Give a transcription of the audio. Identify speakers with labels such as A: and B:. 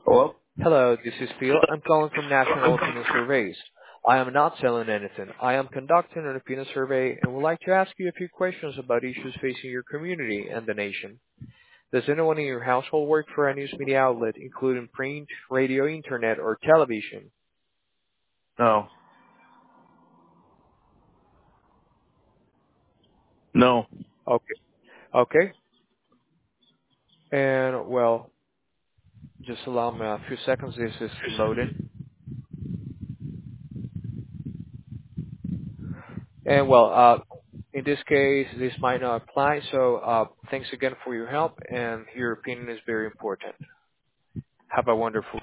A: Hello?
B: Hello, this is Phil. I'm calling from National Opinion Surveys. I am not selling anything. I am conducting an opinion survey and would like to ask you a few questions about issues facing your community and the nation. Does anyone in your household work for a news media outlet, including print, radio, internet, or television?
A: No. No.
B: Okay. Okay. And well, just allow me a few seconds. This is loading. And well, in this case, this might not apply. So thanks again for your help, and your opinion is very important. Have a wonderful